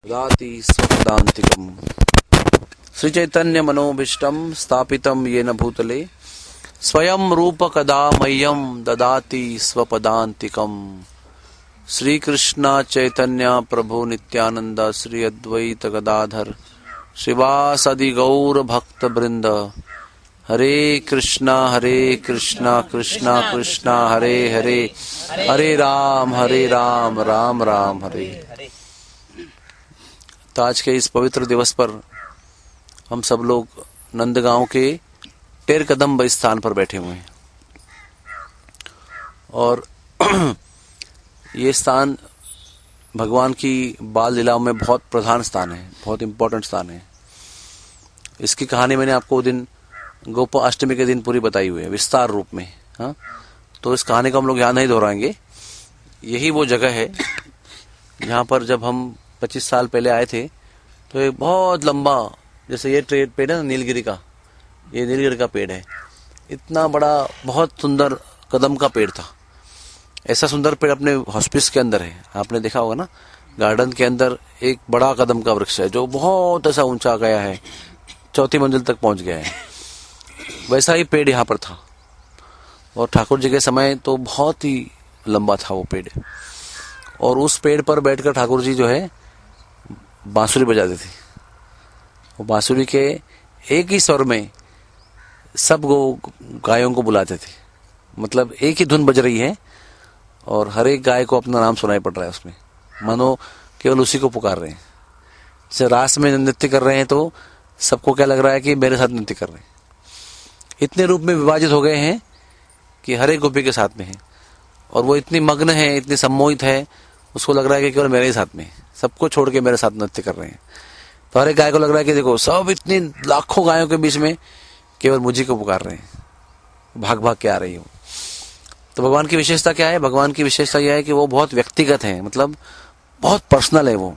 ददाति स्वपदान्तिकम्। श्री चैतन्य मनोभीष्टं स्थापितं येन भूतले स्वयं रूप कदा मह्यं ददाति स्वपदान्तिकम्। श्री कृष्ण चैतन्य प्रभु नित्यानंद श्री अद्वैत गदाधर श्रीवासदि गौर भक्त वृंद। हरे कृष्णा कृष्णा कृष्णा हरे हरे, हरे राम राम राम हरे हरे। तो आज के इस पवित्र दिवस पर हम सब लोग नंदगांव के टेर कदम स्थान पर बैठे हुए हैं और ये स्थान भगवान की बाल लीलाओं में बहुत प्रधान स्थान है, बहुत इम्पोर्टेंट स्थान है। इसकी कहानी मैंने आपको वो दिन गोपाष्टमी के दिन पूरी बताई हुई है विस्तार रूप में। हाँ, तो इस कहानी को हम लोग यहाँ नहीं दोहराएंगे। यही वो जगह है जहाँ पर जब हम 25 साल पहले आए थे तो एक बहुत लंबा, जैसे ये पेड़ है ना नीलगिरी का, ये नीलगिरी का पेड़ है, इतना बड़ा बहुत सुंदर कदम का पेड़ था। ऐसा सुंदर पेड़ अपने हॉस्पिस के अंदर है, आपने देखा होगा ना, गार्डन के अंदर एक बड़ा कदम का वृक्ष है जो बहुत ऐसा ऊंचा गया है, 4थी मंजिल तक पहुंच गया है। वैसा ही पेड़ यहाँ पर था और ठाकुर जी के समय तो बहुत ही लंबा था वो पेड़। और उस पेड़ पर बैठकर ठाकुर जी जो है बांसुरी बजाते थे। वो बांसुरी के एक ही स्वर में सब गायों को बुलाते थे, मतलब एक ही धुन बज रही है और हर एक गाय को अपना नाम सुनाई पड़ रहा है उसमें, मानो केवल उसी को पुकार रहे हैं। जैसे रास में नृत्य कर रहे हैं तो सबको क्या लग रहा है कि मेरे साथ नृत्य कर रहे हैं। इतने रूप में विभाजित हो गए हैं कि हर एक गोपी के साथ में है और वो इतनी मग्न है, इतनी सम्मोहित है, उसको लग रहा है कि केवल मेरे ही साथ में है, सबको छोड़ के मेरे साथ नृत्य कर रहे हैं। तो हर एक गाय को लग रहा है कि देखो सब इतनी लाखों गायों के बीच में केवल मुझे को पुकार रहे हैं, भाग भाग के आ रही हो। तो भगवान की विशेषता क्या है? भगवान की विशेषता यह है कि वो बहुत व्यक्तिगत है, मतलब बहुत पर्सनल है। वो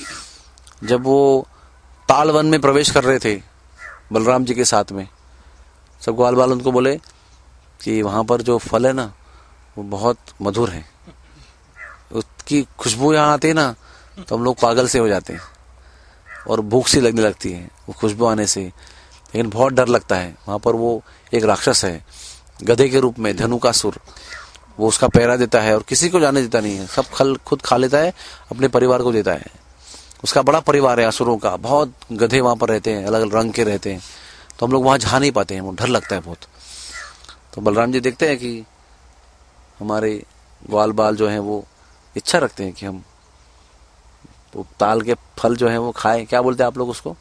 जब वो ताल वन में प्रवेश कर रहे थे बलराम जी के साथ में, सब ग्वाल बाल उनको बोले कि वहां पर जो फल है ना वो बहुत मधुर है, उसकी खुशबू यहाँ आती है ना तो हम लोग पागल से हो जाते हैं और भूख सी लगने लगती है वो खुशबू आने से। लेकिन बहुत डर लगता है। वहां पर वो एक राक्षस है गधे के रूप में, धनुकासुर, वो उसका पहरा देता है और किसी को जाने देता नहीं है, सब खुद खा लेता है, अपने परिवार को देता है। उसका बड़ा परिवार है असुरों का, बहुत गधे वहां पर रहते हैं, अलग अलग रंग के रहते हैं। तो हम लोग वहां जा नहीं पाते हैं, वो डर लगता है बहुत। तो बलराम जी देखते हैं कि हमारे ग्वाल बाल जो हैं वो इच्छा रखते हैं कि हम वो ताल के फल जो है वो खाएं। क्या बोलते हैं आप लोग उसको?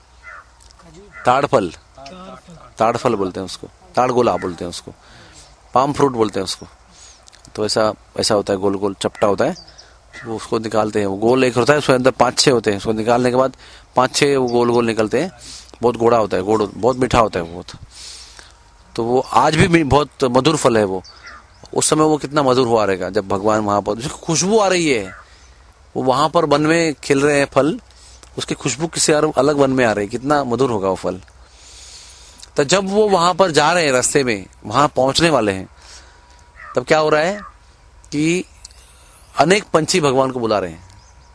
ताड़ फल, ताड़ फल बोलते हैं उसको, ताड़ गोला बोलते हैं उसको, पाम फ्रूट बोलते हैं उसको। तो ऐसा होता है, गोल गोल चपटा होता है, वो उसको निकालते हैं। वो गोल एक होता है, उसके अंदर 5-6 होते हैं, उसको निकालने के बाद 5-6 वो गोल गोल निकलते हैं। बहुत गोड़ा होता है, बहुत मीठा होता है बहुत। तो वो आज भी बहुत मधुर फल है वो। उस समय वो कितना मधुर हुआ रहेगा जब भगवान वहां पर, उसकी खुशबू आ रही है, वो वहां पर वन में खिल रहे हैं फल, उसकी खुशबू किसी अलग वन में आ रही है, कितना मधुर होगा वो फल। तो जब वो वहां पर जा रहे हैं, रास्ते में वहां पहुंचने वाले हैं, तब क्या हो रहा है कि अनेक पंछी भगवान को बुला रहे हैं,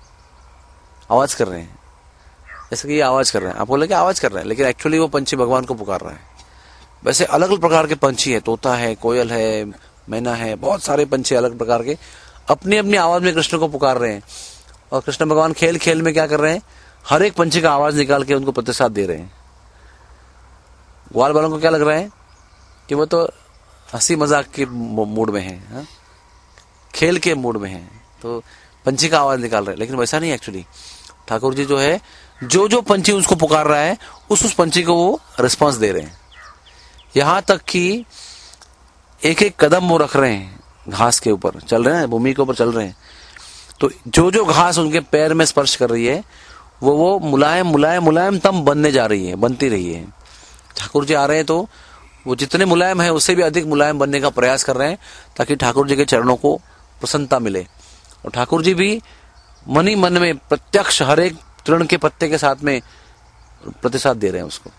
आवाज कर रहे हैं, जैसे कि ये आवाज कर रहे हैं। आपको लगे आवाज कर रहे हैं, लेकिन एक्चुअली वो पंछी भगवान को पुकार रहा है। वैसे अलग अलग प्रकार के पंछी है, तोता है, कोयल है, मैना है, बहुत सारे पंछी अलग प्रकार के अपनी अपनी आवाज में कृष्ण को पुकार रहे हैं। और कृष्ण भगवान खेल खेल में क्या कर रहे हैं, हर एक पंछी का आवाज निकाल के उनको प्रतिसाद दे रहे हैं। ग्वाल बालों को क्या लग रहा है कि वो तो हंसी मजाक के मूड में है, हा? खेल के मूड में है, तो पंछी का आवाज निकाल रहे हैं। लेकिन वैसा नहीं, एक्चुअली ठाकुर जी जो है, जो पंछी उसको पुकार रहा है उस पंछी को वो रिस्पांस दे रहे हैं। यहां तक कि एक एक कदम वो रख रहे हैं, घास के ऊपर चल रहे हैं, भूमि के ऊपर चल रहे हैं, तो जो घास उनके पैर में स्पर्श कर रही है वो मुलायम मुलायम मुलायम तम बनने जा रही है, बनती रही है। ठाकुर जी आ रहे हैं तो वो जितने मुलायम है उससे भी अधिक मुलायम बनने का प्रयास कर रहे हैं, ताकि ठाकुर जी के चरणों को प्रसन्नता मिले। और ठाकुर जी भी मन ही मन में प्रत्यक्ष हर एक तृण के पत्ते के साथ में प्रतिसाद दे रहे हैं उसको।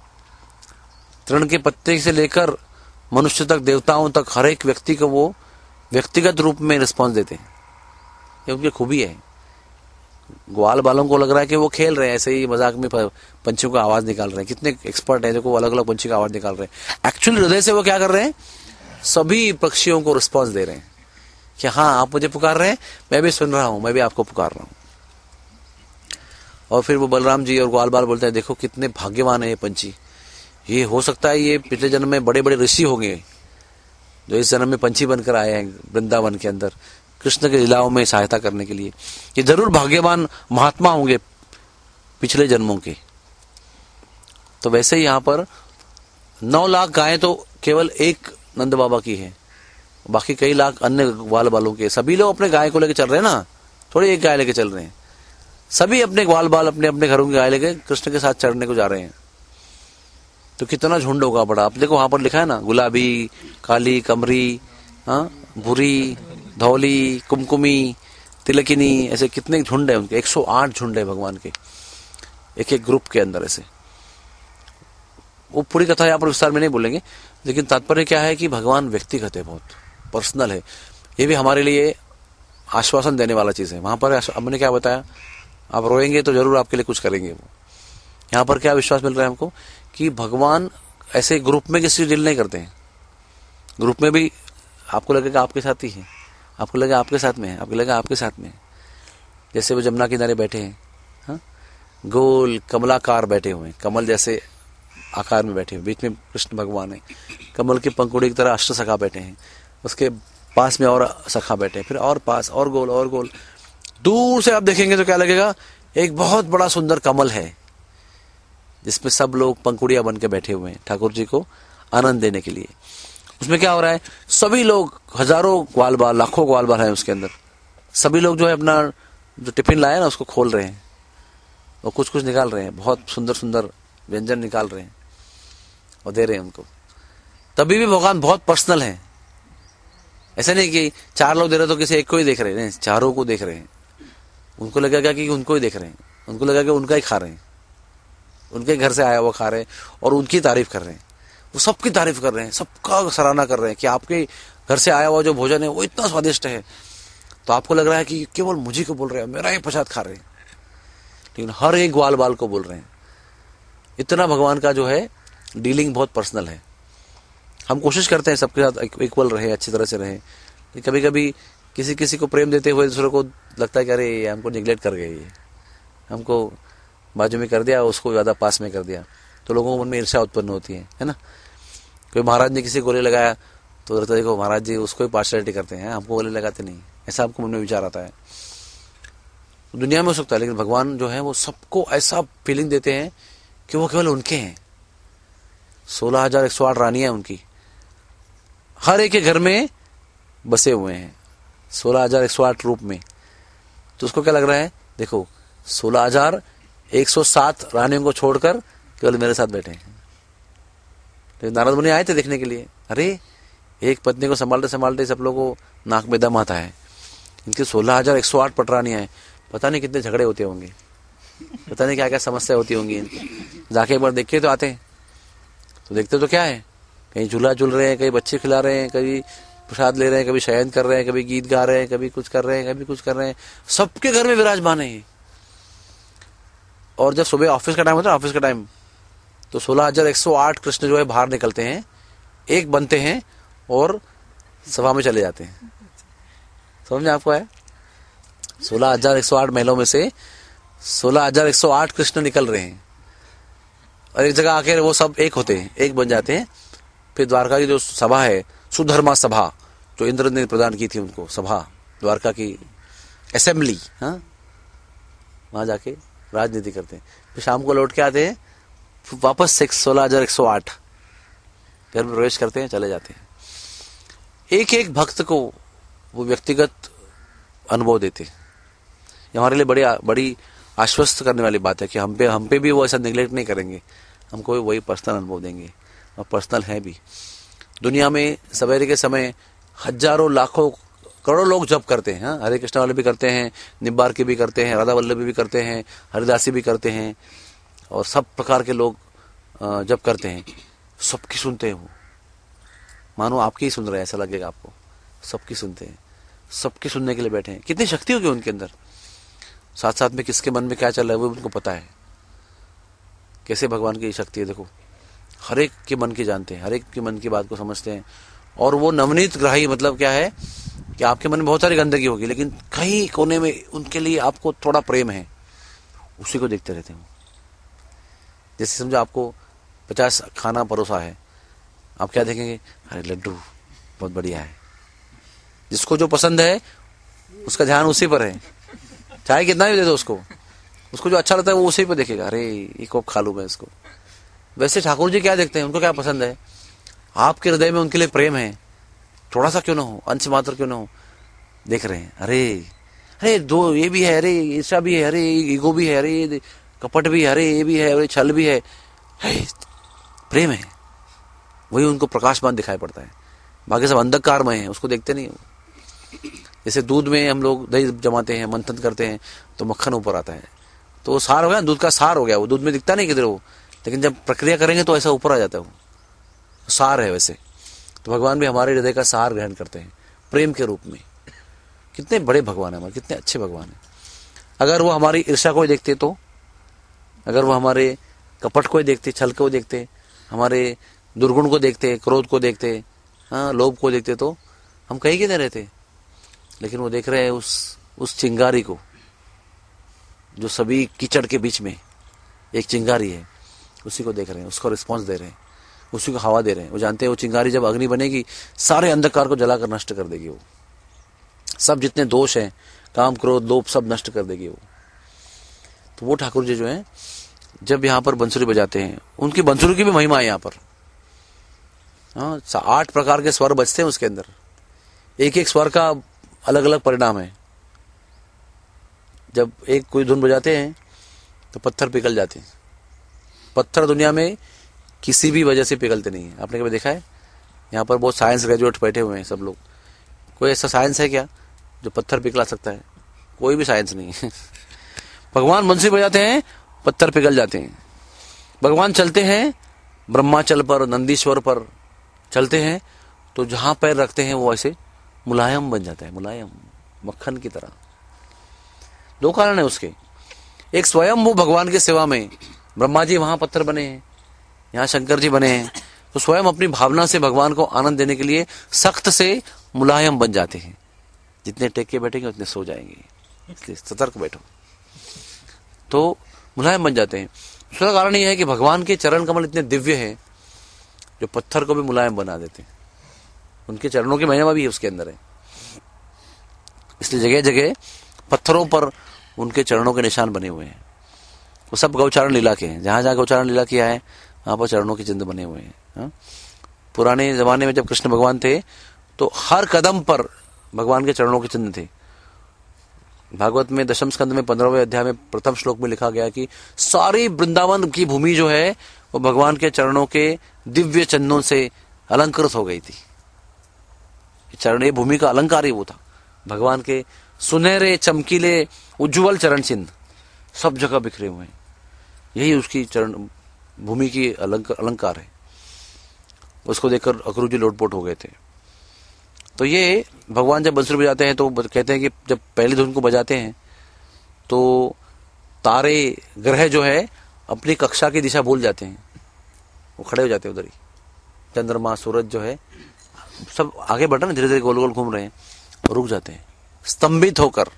तृण के पत्ते से लेकर मनुष्य तक, देवताओं तक, हर एक व्यक्ति को वो व्यक्तिगत रूप में रिस्पॉन्स देते हैं। ये उनकी खूबी है। ग्वाल बालों को लग रहा है कि वो खेल रहे हैं, ऐसे ही मजाक में पंछियों का आवाज निकाल रहे हैं। कितने एक्सपर्ट हैं जो अलग अलग पंछी का आवाज निकाल रहे हैं। एक्चुअली हृदय से वो क्या कर रहे हैं, सभी पक्षियों को रिस्पॉन्स दे रहे हैं कि हाँ आप मुझे पुकार रहे हैं, मैं भी सुन रहा हूं, मैं भी आपको पुकार रहा हूं। और फिर वो बलराम जी और ग्वाल बाल बोलते हैं देखो कितने भाग्यवान है ये पंछी, ये हो सकता है ये पिछले जन्म में बड़े बड़े ऋषि होंगे जो इस जन्म में पंछी बनकर आए हैं वृंदावन के अंदर कृष्ण के लीलाओं में सहायता करने के लिए। ये जरूर भाग्यवान महात्मा होंगे पिछले जन्मों के। तो वैसे ही यहाँ पर 9 लाख गायें तो केवल एक नंद बाबा की है, बाकी कई लाख अन्य ग्वाल बालों के। सभी लोग अपने गाय को लेकर चल रहे हैं ना, थोड़ी एक गाय लेके चल रहे हैं, सभी अपने ग्वाल बाल अपने अपने घरों की गाय लेके कृष्ण के साथ चढ़ने को जा रहे हैं। तो कितना झुंड होगा बड़ा। आप देखो वहां पर लिखा है ना, गुलाबी, काली, कमरी, भूरी, धौली, कुमकुमी, तिलकिनी, ऐसे कितने झुंड है उनके। 108 झुंड है भगवान के एक एक ग्रुप के अंदर ऐसे। वो पूरी कथा यहाँ पर विस्तार में नहीं बोलेंगे, लेकिन तात्पर्य क्या है कि भगवान व्यक्तिगत है, बहुत पर्सनल है। ये भी हमारे लिए आश्वासन देने वाला चीज है। वहां पर हमने क्या बताया, आप रोएंगे तो जरूर आपके लिए कुछ करेंगे वो। यहाँ पर क्या विश्वास मिल रहा है हमको कि भगवान ऐसे ग्रुप में किसी डील नहीं करते हैं। ग्रुप में भी आपको लगेगा आपके साथ ही है, आपको लगेगा आपके साथ में है, आपको लगेगा आपके साथ में है। जैसे वो जमुना किनारे बैठे हैं, हाँ, गोल कमलाकार बैठे हुए हैं, कमल जैसे आकार में बैठे हुए, बीच में कृष्ण भगवान है, कमल की पंखुड़ी की तरह अष्ट सखा बैठे हैं, उसके पास में और सखा बैठे हैं, फिर और पास और गोल और गोल। दूर से आप देखेंगे तो क्या लगेगा, एक बहुत बड़ा सुंदर कमल है जिसमें सब लोग पंखुड़ियां बन के बैठे हुए हैं ठाकुर जी को आनंद देने के लिए। उसमें क्या हो रहा है, सभी लोग, हजारों ग्वाल बाल, लाखों ग्वाल बाल है उसके अंदर, सभी लोग जो है अपना जो टिफिन लाए ना उसको खोल रहे हैं और कुछ कुछ निकाल रहे हैं, बहुत सुंदर सुंदर व्यंजन निकाल रहे हैं और दे रहे हैं उनको। तभी भी भगवान बहुत पर्सनल है। ऐसा नहीं कि 4 लोग दे रहे तो किसी एक को ही देख रहे हैं, नहीं, चारों को देख रहे हैं। उनको लगेगा कि उनको ही देख रहे हैं, उनको लगेगा कि उनका ही खा रहे हैं, उनके घर से आया हुआ खा रहे हैं और उनकी तारीफ कर रहे हैं। वो सबकी तारीफ कर रहे हैं, सबका सराहना कर रहे हैं कि आपके घर से आया हुआ जो भोजन है वो इतना स्वादिष्ट है। तो आपको लग रहा है कि केवल मुझे को बोल रहे हैं, मेरा ही प्रसाद खा रहे हैं, लेकिन हर एक ग्वाल बाल को बोल रहे हैं। इतना भगवान का जो है डीलिंग बहुत पर्सनल है। हम कोशिश करते हैं सबके साथ इक्वल रहे, अच्छी तरह से रहे। कभी कभी किसी किसी को प्रेम देते हुए दूसरे को लगता है कि अरे ये हमको निगलेक्ट कर गए, ये हमको बाजू में कर दिया, उसको ज्यादा पास में कर दिया, तो लोगों को मन में ईर्ष्या उत्पन्न होती है ना। कोई महाराज ने किसी गोले लगाया तो देखो महाराज जी उसको ही पार्शलिटी करते हैं, हमको गोले लगाते नहीं, ऐसा आपको मन में विचार आता है। तो दुनिया में हो सकता है, लेकिन भगवान जो है वो सबको ऐसा फीलिंग देते हैं कि वो केवल उनके हैं। 16,108 रानियां उनकी, हर एक के घर में बसे हुए हैं 16,108 रूप में। तो उसको क्या लग रहा है, देखो 16,107 रानियों को छोड़कर केवल मेरे साथ बैठे हैं। तो नारद मुनि आए थे देखने के लिए, अरे एक पत्नी को संभालते संभालते सब लोगों को नाक में दम आता है, इनकी 16,108 पटरानियां हैं, पता नहीं कितने झगड़े होते होंगे, पता नहीं क्या क्या समस्या होती होंगी इनकी। जाके एक बार देख के तो आते हैं, तो देखते तो क्या है, कहीं झूला झूल रहे हैं, कहीं बच्चे खिला रहे हैं, कभी प्रसाद ले रहे हैं, कभी शयन कर रहे हैं, कभी गीत गा रहे हैं, कभी कुछ कर रहे हैं, कभी कुछ कर रहे हैं, सबके घर में विराजमान है। और जब सुबह ऑफिस का टाइम होता है, ऑफिस का टाइम, तो 16,108 कृष्ण जो है बाहर निकलते हैं, एक बनते हैं और सभा में चले जाते हैं। समझ में आपको है, 16,108 महलों में से 16,108 कृष्ण निकल रहे हैं और एक जगह आकर वो सब एक होते हैं, एक बन जाते हैं। फिर द्वारका की जो सभा है, सुधर्मा सभा, जो इंद्र ने प्रदान की थी उनको सभा, द्वारका की असेंबली, हाँ, वहां जाके राजनीति करते हैं। फिर शाम को लौट के आते हैं, वापस 16,108 घर में प्रवेश करते हैं, चले जाते हैं। एक एक भक्त को वो व्यक्तिगत अनुभव देते हैं। हमारे लिए बड़ी आश्वस्त करने वाली बात है कि हम पे भी वो ऐसा निगलेक्ट नहीं करेंगे, हमको भी वही पर्सनल अनुभव देंगे, और पर्सनल है भी। दुनिया में सवेरे के समय हजारों लाखों करोड़ों लोग जप करते हैं, हाँ? हरे कृष्ण वाले भी करते हैं, निब्बार के भी करते हैं, राधा वल्लभी भी करते हैं, हरिदासी भी करते हैं, और सब प्रकार के लोग जप करते हैं। सबकी सुनते हैं वो, मानो आपकी ही सुन रहे हैं, ऐसा लगेगा आपको। सबकी सुनते हैं, सबकी सुनने के लिए बैठे हैं। कितनी शक्ति होगी उनके अंदर। साथ साथ में किसके मन में क्या चल रहा है वो उनको पता है। कैसे भगवान की शक्ति है देखो, हर एक के मन की जानते हैं, हर एक के मन की बात को समझते हैं। और वो नवनीत ग्राही मतलब क्या है कि आपके मन में बहुत सारी गंदगी होगी, लेकिन कहीं कोने में उनके लिए आपको थोड़ा प्रेम है, उसी को देखते रहते हैं। जैसे समझो आपको 50 खाना परोसा है, आप क्या देखेंगे, अरे लड्डू बहुत बढ़िया है। जिसको जो पसंद है उसका ध्यान उसी पर है, चाहे कितना भी दे दो उसको जो अच्छा लगता है वो उसी पर देखेगा, अरे ये कब खा लूं मैं इसको। वैसे ठाकुर जी क्या देखते हैं, उनको क्या पसंद है, आपके हृदय में उनके लिए प्रेम है, थोड़ा सा क्यों ना हो, अंश मात्र क्यों ना हो, देख रहे हैं। अरे दो ये भी है, अरे ईर्ष्या भी है, अरे ईगो भी है, अरे कपट भी है, अरे ये भी है, अरे छल भी है, प्रेम है। वही उनको प्रकाशमान दिखाई पड़ता है, बाकी सब अंधकार में है, उसको देखते नहीं। जैसे दूध में हम लोग दही जमाते हैं, मंथन करते हैं तो मक्खन ऊपर आता है, तो वो सार हो गया, दूध का सार हो गया, वो दूध में दिखता नहीं किधर वो, लेकिन जब प्रक्रिया करेंगे तो ऐसा ऊपर आ जाता है, वो सार है। वैसे तो भगवान भी हमारे हृदय का सार ग्रहण करते हैं प्रेम के रूप में। कितने बड़े भगवान है हमारे, कितने अच्छे भगवान है। अगर वो हमारी ईर्ष्या को देखते, तो अगर वो हमारे कपट को देखते, छल को देखते, हमारे दुर्गुण को देखते, क्रोध को देखते, लोभ को देखते, तो हम कहीं कितने रहते। लेकिन वो देख रहे हैं उस चिंगारी को, जो सभी कीचड़ के बीच में एक चिंगारी है, उसी को देख रहे हैं, उसको रिस्पॉन्स दे रहे हैं, उसी को हवा दे रहे हैं। वो जानते हैं वो चिंगारी जब अग्नि बनेगी सारे अंधकार को जलाकर नष्ट कर देगी, वो सब जितने दोष हैं, काम क्रोध लोभ सब नष्ट कर देगी वो। तो वो ठाकुर जी जो है जब यहाँ पर बंसुरी बजाते हैं, उनकी बंसुरी की भी महिमा है यहाँ पर। 8 प्रकार के स्वर बजते हैं उसके अंदर, एक एक स्वर का अलग अलग परिणाम है। जब एक कोई धुन बजाते हैं तो पत्थर पिघल जाते हैं। पत्थर दुनिया में किसी भी वजह से पिघलते नहीं है, आपने कभी देखा है? यहाँ पर बहुत साइंस ग्रेजुएट बैठे हुए हैं सब लोग, कोई ऐसा साइंस है क्या जो पत्थर पिघला सकता है? कोई भी साइंस नहीं है। भगवान बंसी बजाते हैं, पत्थर पिघल जाते हैं। भगवान चलते हैं ब्रह्माचल पर, नंदीश्वर पर चलते हैं, तो जहां पैर रखते हैं वो ऐसे मुलायम बन जाता है, मुलायम मक्खन की तरह। 2 कारण है उसके, एक स्वयं वो भगवान की सेवा में, ब्रह्मा जी वहां पत्थर बने हैं, यहाँ शंकर जी बने हैं, तो स्वयं अपनी भावना से भगवान को आनंद देने के लिए सख्त से मुलायम बन जाते हैं। जितने टेक के बैठेंगे उतने सो जाएंगे, इसलिए सतर्क बैठो। तो मुलायम बन जाते हैं। दूसरा कारण यह है कि भगवान के चरण कमल इतने दिव्य हैं जो पत्थर को भी मुलायम बना देते हैं। उनके चरणों की महिमा भी उसके अंदर है, इसलिए जगह जगह पत्थरों पर उनके चरणों के निशान बने हुए हैं। वो सब गौचारण लीला के हैं, जहां जहां गौचारण लीला किया है वहां पर चरणों के चिन्ह बने हुए हैं। पुराने जमाने में जब कृष्ण भगवान थे तो हर कदम पर भगवान के चरणों के चिन्ह थे। भागवत में 10वें स्कंद में 15वें अध्याय में प्रथम श्लोक में लिखा गया कि सारी वृंदावन की भूमि जो है वो भगवान के चरणों के दिव्य चिन्हों से अलंकृत हो गई थी। चरण, ये भूमि का अलंकार ही वो था, भगवान के सुनहरे चमकीले उज्जवल चरण चिन्ह सब जगह बिखरे हुए हैं। यही उसकी चरण भूमि की अलंकार है। उसको देखकर अक्रूर जी लोटपोट हो गए थे। तो ये भगवान जब बंसुरी बजाते हैं तो कहते हैं कि जब पहली धुन को बजाते हैं तो तारे ग्रह जो है अपनी कक्षा की दिशा भूल जाते हैं, वो खड़े हो जाते हैं उधर ही। चंद्रमा सूरज जो है सब आगे बढ़ रहे हैं, धीरे धीरे गोल गोल घूम रहे हैं, रुक जाते हैं स्तंभित होकर।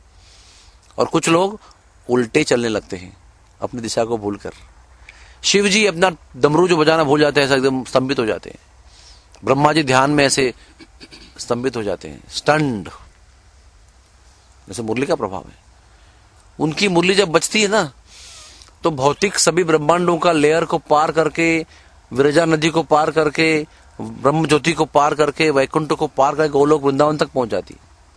और कुछ लोग उल्टे चलने लगते हैं अपनी दिशा को भूलकर। शिव जी अपना डमरू जो बजाना भूल जाते हैं, ऐसा एकदम स्तंभित हो जाते हैं। ब्रह्मा जी ध्यान में ऐसे स्तंभित हो जाते हैं, स्टंड, जैसे मुरली का प्रभाव है। उनकी मुरली जब बजती है ना तो भौतिक सभी ब्रह्मांडों का लेयर को पार करके, विरजा नदी को पार करके, ब्रह्म ज्योति को पार करके, वैकुंठ को पार करके गोलोक वृंदावन तक पहुंच जाती।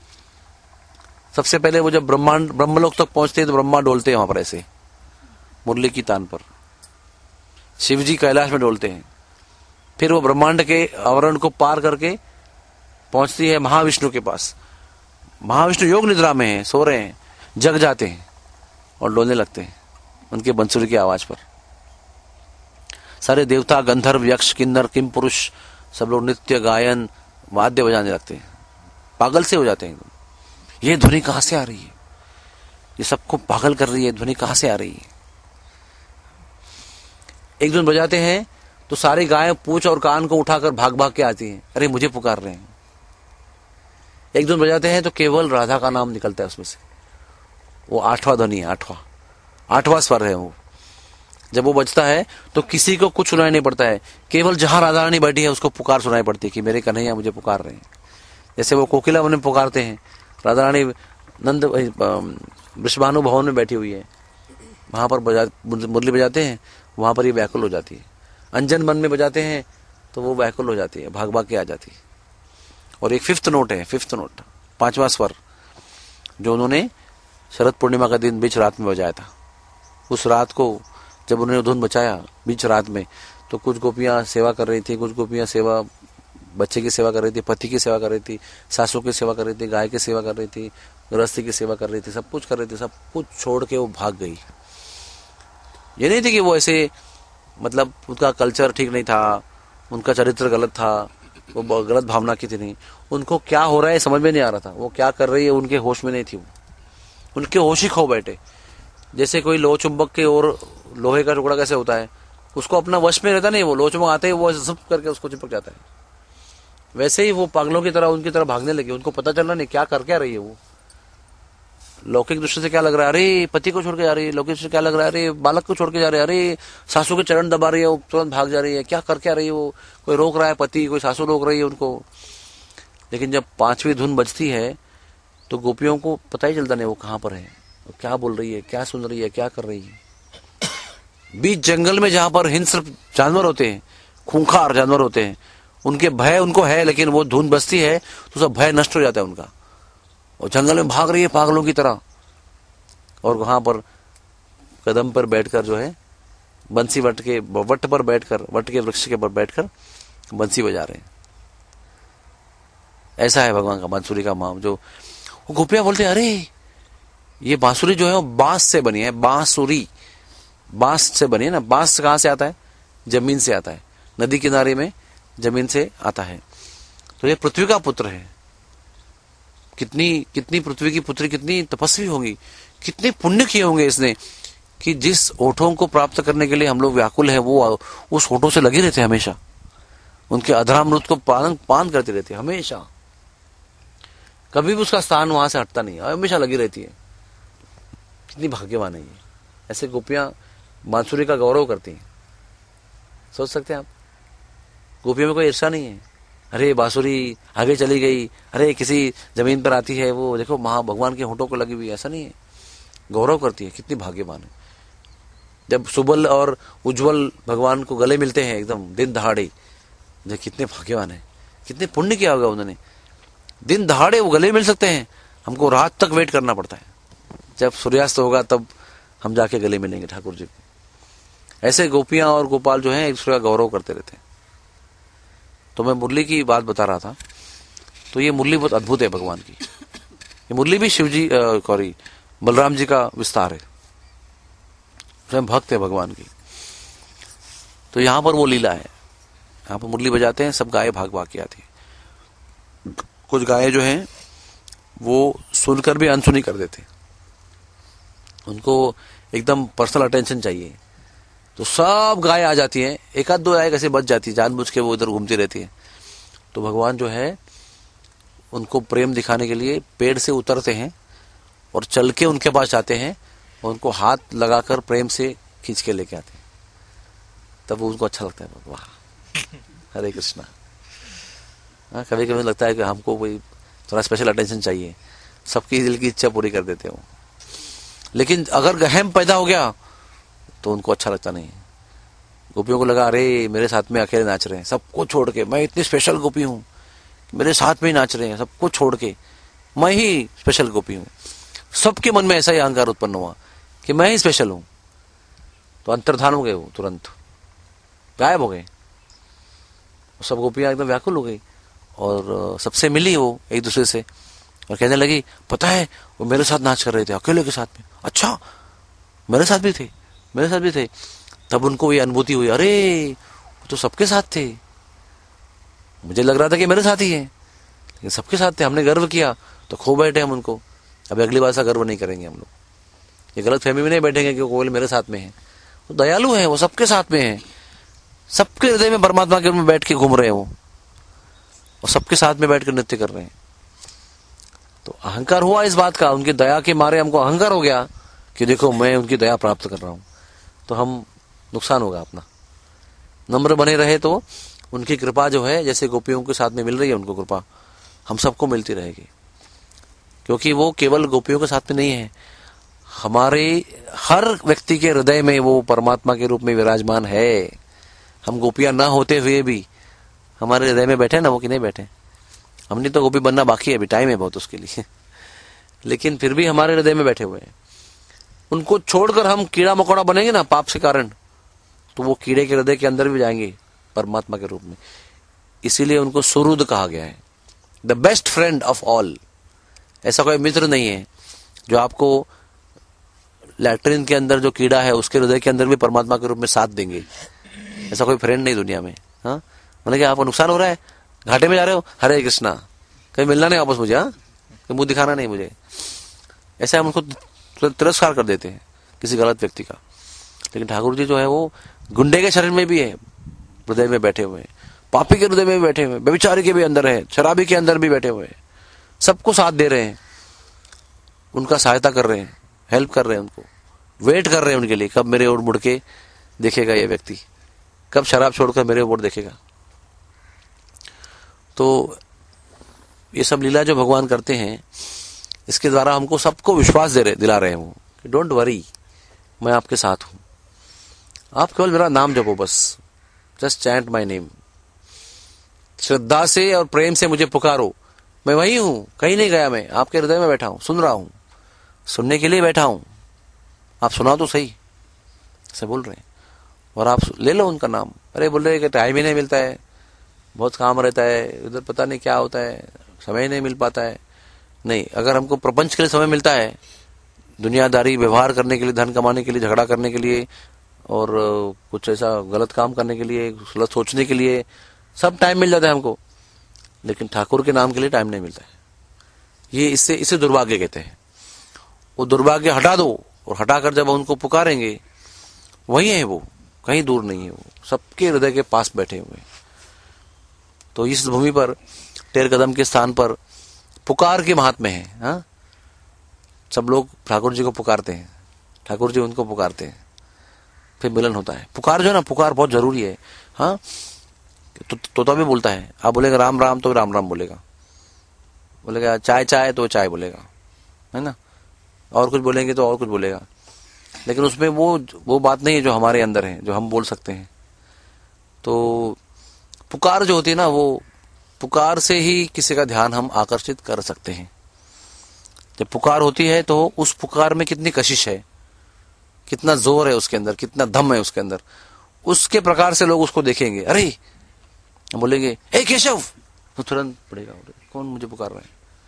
सबसे पहले वो जब ब्रह्मलोक तक पहुंचते हैं तो ब्रह्मा डोलते हैं वहां पर ऐसे मुरली की तान पर, शिव जी कैलाश में डोलते हैं। फिर वो ब्रह्मांड के आवरण को पार करके पहुंचती है महाविष्णु के पास। महाविष्णु योग निद्रा में है, सो रहे हैं, जग जाते हैं और डोलने लगते हैं उनके बंसुरी की आवाज पर। सारे देवता, गंधर्व, यक्ष, किन्नर, किम पुरुष सब लोग नृत्य, गायन, वाद्य बजाने लगते हैं, पागल से हो जाते हैं। ये ध्वनि कहां से आ रही है? ये सबको पागल कर रही है, ध्वनि कहां से आ रही है। एक धुन बजाते हैं तो सारी गायें पूंछ और कान को उठाकर भाग भाग के आती हैं, अरे मुझे पुकार रहे हैं। एक धुन बजाते हैं तो केवल राधा का नाम निकलता है उसमें से, वो 8वां ध्वनि है, 8वां स्वर है वो। जब वो बजता है तो किसी को कुछ सुनाई नहीं पड़ता है, केवल जहां राधा रानी बैठी है उसको पुकार सुनाई पड़ती है कि मेरे कन्हैया मुझे पुकार रहे हैं। जैसे वो कोकिला वन में पुकारते हैं, राधा रानी नंद वृषभानु भवन में बैठी हुई है, वहां पर मुरली बजाते हैं, वहां पर ये व्याकुल हो जाती है। अंजन मन में बजाते हैं तो वो व्याकुल हो जाती है, भाग भाग के आ जाती है। और एक 5th नोट है, 5th नोट, 5वां स्वर, जो उन्होंने शरद पूर्णिमा का दिन बीच रात में बजाया था। उस रात को जब उन्होंने धुन बचाया बीच रात में, तो कुछ गोपियां सेवा कर रही थी, कुछ गोपियां सेवा, बच्चे की सेवा कर रही थी, पति की सेवा कर रही थी, सासू की सेवा कर रही थी, गाय की सेवा कर रही थी, गृहस्थी की सेवा कर रही थी, सब कुछ कर रही थी। सब कुछ छोड़ के वो भाग गई। ये नहीं थी कि वो ऐसे, मतलब उनका कल्चर ठीक नहीं था, उनका चरित्र गलत था, वो गलत भावना की थी, नहीं। उनको क्या हो रहा है समझ में नहीं आ रहा था, वो क्या कर रही है उनके होश में नहीं थी। वो उनके होश ही खो बैठे। जैसे कोई लोह चुंबक के और लोहे का टुकड़ा कैसे होता है, उसको अपना वश में रहता नहीं, वो लोह चुंबक आते ही वो सब करके उसको चिपक जाता है। वैसे ही वो पागलों की तरह उनकी तरह भागने लगे। उनको पता चल रहा नहीं क्या कर क्या रही है वो। लौकिक दृष्टि से क्या लग रहा है, अरे पति को छोड़ के जा रही है, लौकिक दृष्टि से क्या लग रहा है, अरे बालक को छोड़ के जा रही है, अरे सासू के चरण दबा रही है, वो तुरंत भाग जा रही है, क्या कर क्या रही है वो, कोई रोक रहा है पति, कोई सासू रोक रही है उनको। लेकिन जब 5वीं धुन बजती है तो गोपियों को पता ही चलता नहीं वो कहां पर है, वो क्या बोल रही है, क्या सुन रही है, क्या कर रही है। बीच जंगल में जहां पर हिंस्र जानवर होते हैं, खूंखार जानवर होते हैं, उनके भय उनको है, लेकिन वो धुन बजती है तो सब भय नष्ट हो जाता है उनका, और जंगल में भाग रही है पागलों की तरह। और वहां पर कदम पर बैठकर जो है बंसी वट के वृक्ष के पर बैठकर बंसी बजा रहे हैं। ऐसा है भगवान का बांसुरी का माम। जो गोपियां बोलते हैं, अरे ये बांसुरी जो है वो बांस से बनी है, बांसुरी बांस से बनी है ना। बांस कहां से आता है, जमीन से आता है, नदी किनारे में जमीन से आता है। तो ये पृथ्वी का पुत्र है। कितनी पृथ्वी की पुत्री कितनी तपस्वी होंगी, कितने पुण्य किए होंगे इसने, कि जिस ओठों को प्राप्त करने के लिए हम लोग व्याकुल है, वो उस ओठों से लगे रहते हैं हमेशा, उनके अधरामृत को पान करते रहते हैं हमेशा। कभी भी उसका स्थान वहां से हटता नहीं, हमेशा लगी रहती है। कितनी भाग्यवान है ये। ऐसे गोपियां बांसुरी का गौरव करती हैं। सोच सकते हैं आप, गोपियों में कोई ईर्षा नहीं है, अरे बांसुरी आगे चली गई, अरे किसी जमीन पर आती है, वो देखो भगवान के होठों को लगी हुई, ऐसा नहीं है। गौरव करती है, कितनी भाग्यवान है। जब सुबल और उज्जवल भगवान को गले मिलते हैं एकदम दिन दहाड़े, जो कितने भाग्यवान है, कितने पुण्य किया होगा उन्होंने। दिन दहाड़े वो गले मिल सकते हैं, हमको रात तक वेट करना पड़ता है, जब सूर्यास्त होगा तब हम जाके गले मिलेंगे ठाकुर जी को। ऐसे गोपियां और गोपाल जो हैं एक दूसरे का गौरव करते रहते हैं। तो मैं मुरली की बात बता रहा था, तो ये मुरली बहुत अद्भुत है भगवान की। ये मुरली भी शिवजी सॉरी बलराम जी का विस्तार है, स्वयं भक्त है भगवान की। तो यहां पर वो लीला है, यहां पर मुरली बजाते हैं, सब गाय भाग भाग के आती है। कुछ गायें जो हैं वो सुनकर भी अनसुनी कर देते, उनको एकदम पर्सनल अटेंशन चाहिए, तो सब गाय आ जाती हैं। एक आध दो गाय कैसे बच जाती है, जानबूझ के वो इधर घूमती रहती है। तो भगवान जो है उनको प्रेम दिखाने के लिए पेड़ से उतरते हैं और चल के उनके पास जाते हैं, और उनको हाथ लगाकर प्रेम से खींच के लेके आते हैं। तब वो उनको अच्छा लगता है, वाह हरे कृष्णा। कभी कभी लगता है कि हमको कोई थोड़ा स्पेशल अटेंशन चाहिए, सबकी दिल की इच्छा पूरी कर देते हो। लेकिन अगर गहम पैदा हो गया तो उनको अच्छा लगता नहीं है। गोपियों को लगा, अरे मेरे साथ में अकेले नाच रहे हैं, सबको छोड़ के, मैं इतनी स्पेशल गोपी हूं, मेरे साथ में ही नाच रहे हैं, सबको छोड़ के मैं ही स्पेशल गोपी हूं। सबके मन में ऐसा ही अहंकार उत्पन्न हुआ कि मैं ही स्पेशल हूं। तो अंतर्धान हो गए, वो तुरंत गायब हो गए। सब गोपियां एकदम व्याकुल हो गई और सबसे मिली वो एक दूसरे से, और कहने लगी, पता है वो मेरे साथ नाच कर रहे थे, अकेले के साथ में। अच्छा, मेरे साथ भी थे, मेरे साथ भी थे। तब उनको ये अनुभूति हुई, अरे वो तो सबके साथ थे, मुझे लग रहा था कि मेरे साथ ही है, लेकिन सबके साथ थे। हमने गर्व किया तो खो बैठे हम उनको। अब अगली बार ऐसा गर्व नहीं करेंगे हम लोग। ये गलत फहमी में नहीं बैठेंगे कि कोयल मेरे साथ में है। वो दयालु है, वो सबके साथ में है, सबके हृदय में परमात्मा के रूप में बैठ के घूम रहे हैं वो, और सबके साथ में बैठ कर नृत्य कर रहे हैं। तो अहंकार हुआ इस बात का, उनकी दया के मारे हमको अहंकार हो गया कि देखो मैं उनकी दया प्राप्त कर रहा हूं, तो हम नुकसान होगा अपना। नम्र बने रहे तो उनकी कृपा जो है, जैसे गोपियों के साथ में मिल रही है उनको कृपा, हम सबको मिलती रहेगी, क्योंकि वो केवल गोपियों के साथ में नहीं है, हमारे हर व्यक्ति के हृदय में वो परमात्मा के रूप में विराजमान है। हम गोपियां ना होते हुए भी हमारे हृदय में बैठे ना, वो कि नहीं बैठे। हमने तो गोपी बनना बाकी है, अभी टाइम है बहुत उसके लिए लेकिन फिर भी हमारे हृदय में बैठे हुए हैं। उनको छोड़कर हम कीड़ा मकोड़ा बनेंगे ना पाप के कारण, तो वो कीड़े के हृदय के अंदर भी जाएंगे परमात्मा के रूप में। इसीलिए उनको सुहृद कहा गया है, the best friend of all. ऐसा कोई मित्र नहीं है जो आपको लैट्रिन के अंदर जो कीड़ा है उसके हृदय के अंदर भी परमात्मा के रूप में साथ देंगे। ऐसा कोई फ्रेंड नहीं दुनिया में। हाँ, मतलब कि आपको नुकसान हो रहा है, घाटे में जा रहे हो, हरे कृष्णा, कहीं मिलना नहीं वापस मुझे, हाँ कहीं मुंह दिखाना नहीं मुझे, ऐसा हम उनको तिरस्कार कर देते हैं किसी गलत व्यक्ति का। लेकिन ठाकुर जी जो है वो गुंडे के शरीर में भी है, हृदय में बैठे हुए हैं, पापी के हृदय में भी बैठे हुए हैं, व्यभिचारी के भी अंदर है, शराबी के अंदर भी बैठे हुए हैं, सबको साथ दे रहे हैं, उनका सहायता कर रहे हैं, हेल्प कर रहे हैं, उनको वेट कर रहे हैं उनके लिए, कब मेरे ओर मुड़ के देखेगा ये व्यक्ति, कब शराब छोड़कर मेरे ओर देखेगा। तो ये सब लीला जो भगवान करते हैं, इसके द्वारा हमको सबको विश्वास दिला रहे हैं वो कि डोंट वरी, मैं आपके साथ हूं, आप केवल मेरा नाम जपो, बस जस्ट चैंट माय नेम, श्रद्धा से और प्रेम से मुझे पुकारो, मैं वही हूं, कहीं नहीं गया, मैं आपके हृदय में बैठा हूं, सुन रहा हूं, सुनने के लिए बैठा हूं, आप सुना तो सही, ऐसे बोल रहे हैं। और आप ले लो उनका नाम। अरे बोल रहे कि टाइम ही नहीं मिलता है, बहुत काम रहता है, उधर पता नहीं क्या होता है, समय नहीं मिल पाता है। नहीं, अगर हमको प्रपंच के लिए समय मिलता है, दुनियादारी व्यवहार करने के लिए, धन कमाने के लिए, झगड़ा करने के लिए, और कुछ ऐसा गलत काम करने के लिए, गलत सोचने के लिए, सब टाइम मिल जाता है हमको, लेकिन ठाकुर के नाम के लिए टाइम नहीं मिलता है। ये इसे दुर्भाग्य कहते हैं। वो दुर्भाग्य हटा दो, और हटाकर जब उनको पुकारेंगे, वही है वो, कहीं दूर नहीं है, वो सबके हृदय के पास बैठे हुए हैं। तो इस भूमि पर, टेर कदम के स्थान पर पुकार के महात्म्य है। हाँ, सब लोग ठाकुर जी को पुकारते हैं, ठाकुर जी उनको पुकारते हैं, फिर मिलन होता है। पुकार जो है ना, पुकार बहुत जरूरी है। हाँ, तोता भी बोलता है, आप बोलेगा राम राम तो राम राम बोलेगा, बोलेगा चाय चाय तो चाय बोलेगा, है ना, और कुछ बोलेंगे तो और कुछ बोलेगा, लेकिन उसमें वो बात नहीं है जो हमारे अंदर है, जो हम बोल सकते हैं। तो पुकार जो होती है ना, वो पुकार से ही किसी का ध्यान हम आकर्षित कर सकते हैं। जब पुकार होती है तो उस पुकार में कितनी कशिश है, कितना जोर है उसके अंदर, कितना दम है उसके अंदर, उसके प्रकार से लोग उसको देखेंगे। अरे बोलेंगे ए केशव, तो तुरंत पड़ेगा, कौन मुझे पुकार रहा है।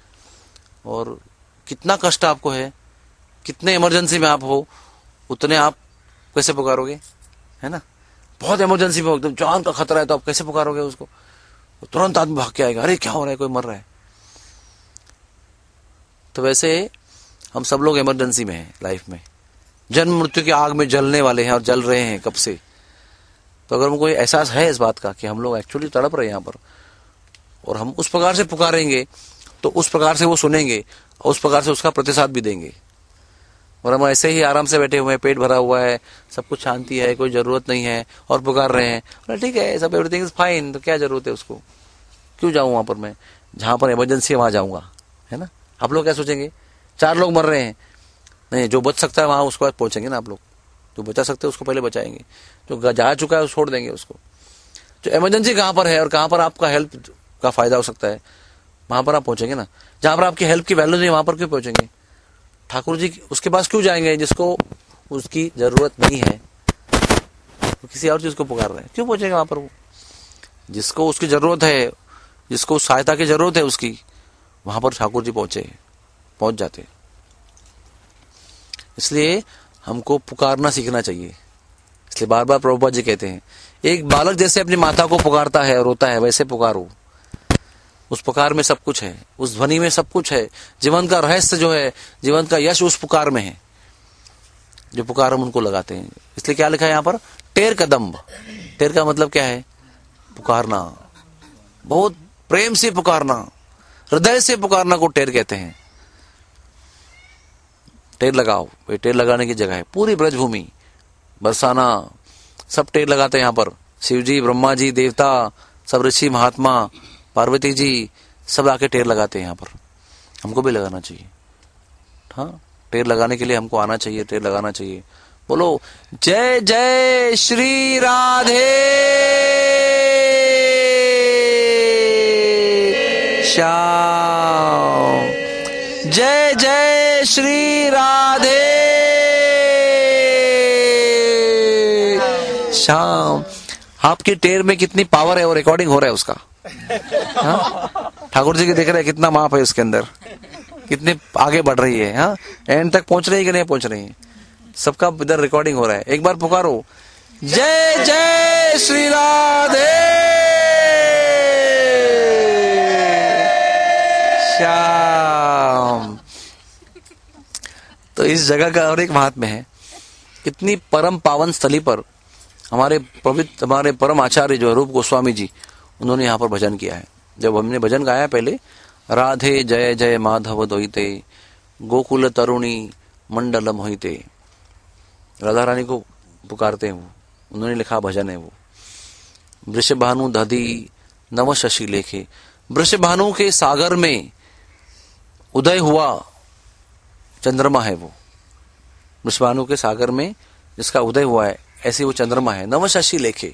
और कितना कष्ट आपको है, कितने इमरजेंसी में आप हो, उतने आप कैसे पुकारोगे, है ना। बहुत इमरजेंसी में हो, एकदम जान का खतरा है, तो आप कैसे पुकारोगे उसको, तुरंत आदमी भाग के आएगा, अरे क्या हो रहा है, कोई मर रहा है। तो वैसे हम सब लोग इमरजेंसी में हैं लाइफ में, जन्म मृत्यु की आग में जलने वाले हैं और जल रहे हैं कब से। तो अगर हमको एहसास है इस बात का कि हम लोग एक्चुअली तड़प रहे हैं यहाँ पर, और हम उस प्रकार से पुकारेंगे, तो उस प्रकार से वो सुनेंगे और उस प्रकार से उसका प्रतिसाद भी देंगे। और हम ऐसे ही आराम से बैठे हुए हैं, पेट भरा हुआ है, सब कुछ शांति है, कोई जरूरत नहीं है, और पुकार रहे हैं, ठीक है, सब एवरीथिंग इज फाइन, तो क्या जरूरत है उसको, क्यों जाऊं वहां पर, मैं जहां पर इमरजेंसी है वहां जाऊंगा, है ना। आप लोग क्या सोचेंगे, 4 लोग मर रहे हैं, नहीं, जो बच सकता है वहां उसके बाद पहुंचेंगे ना आप लोग, जो बचा सकते हैं उसको पहले बचाएंगे, जो जा चुका है छोड़ देंगे उसको। जो इमरजेंसी कहां पर है और कहां पर आपका हेल्प का फायदा हो सकता है, वहां पर आप पहुंचेंगे ना। जहां पर आपकी हेल्प की वैल्यू नहीं, वहां पर क्यों पहुंचेंगे। ठाकुर जी उसके पास क्यों जाएंगे, जिसको उसकी जरूरत नहीं है, तो किसी और चीज को पुकार रहे हैं, क्यों पहुंचेगा वहां पर। वो जिसको उसकी जरूरत है, जिसको सहायता की जरूरत है उसकी, वहां पर ठाकुर जी पहुंच जाते। इसलिए हमको पुकारना सीखना चाहिए। इसलिए बार बार प्रभुपाद जी कहते हैं, एक बालक जैसे अपनी माता को पुकारता है, रोता है, वैसे पुकारो। उस पुकार में सब कुछ है, उस ध्वनि में सब कुछ है। जीवन का रहस्य जो है, जीवन का यश उस पुकार में है। जो पुकार हम उनको लगाते हैं। इसलिए क्या लिखा है यहाँ पर, टेर कदम्ब। टेर का मतलब क्या है, पुकारना, बहुत प्रेम से पुकारना, हृदय से पुकारना को टेर कहते हैं। टेर लगाओ, ये टेर लगाने की जगह है। पूरी ब्रजभूमि, बरसाना, सब टेर लगाते हैं यहाँ पर। शिव जी, ब्रह्मा जी, देवता, सब ऋषि महात्मा, पार्वती जी, सब आके टेर लगाते हैं यहाँ पर। हमको भी लगाना चाहिए। हाँ, टेर लगाने के लिए हमको आना चाहिए, टेर लगाना चाहिए। बोलो जय जय श्री राधे श्याम, जय जय श्री राधे श्याम। आपकी टेर में कितनी पावर है, वो रिकॉर्डिंग हो रहा है उसका। हाँ? ठाकुर जी के देख रहे हैं कितना माप है उसके अंदर, कितने आगे बढ़ रही है। हाँ, एंड तक पहुंच रही है कि नहीं पहुंच रही है, सबका इधर रिकॉर्डिंग हो रहा है। एक बार पुकारो, जय जय श्री राधे श्याम। तो इस जगह का और एक महात्म्य है। इतनी परम पावन स्थली पर हमारे परम आचार्य जो है रूप गोस्वामी जी, उन्होंने यहाँ पर भजन किया है। जब हमने भजन गाया पहले, राधे जय जय माधव दोहिते, गोकुल तरुणी मंडलम होइते, राधा रानी को पुकारते हैं वो, उन्होंने लिखा भजन है वो। वृषभानु दधी नव शशि लेखे, वृषभानु के सागर में उदय हुआ चंद्रमा है वो। वृषभानु के सागर में जिसका उदय हुआ है, ऐसे वो चंद्रमा है। नव शशि लेखे,